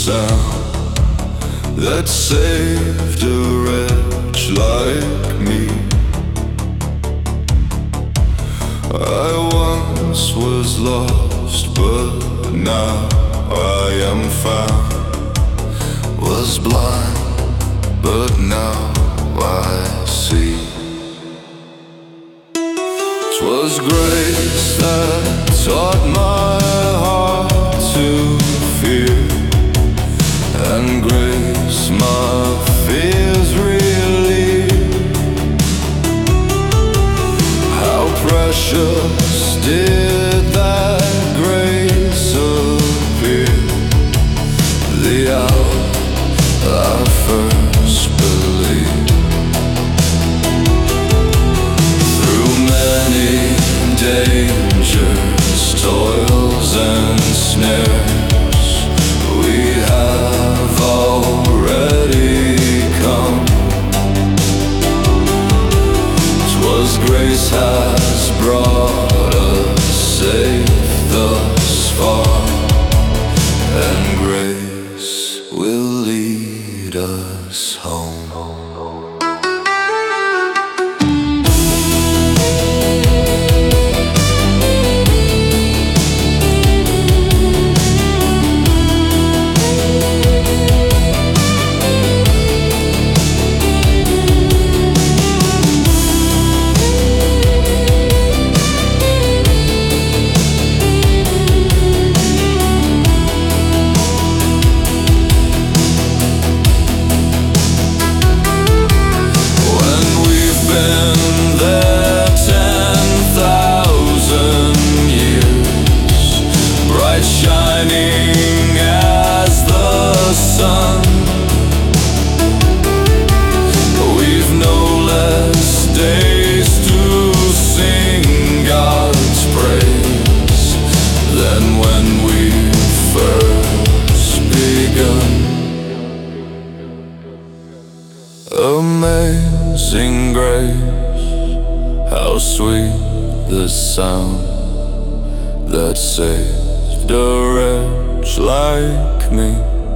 sound that saved a wretch like me. I once was lost, but now I am found. Was blind, but now I see. 'Twas grace that taught my heart to fear, and grace my fears relieved. How precious did that grace appear the hour I first believed. Through many dangers, toils and snares, we have already come. 'Twas grace has brought us safe thus far, and grace will lead us home. Shining as the sun, we've no less days to sing God's praise than when we first begun. Amazing grace, how sweet the sound that saved a wretch like me.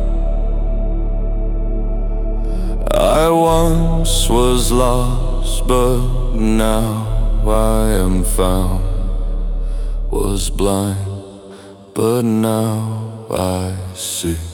I once was lost, but now I am found. Was blind, but now I see.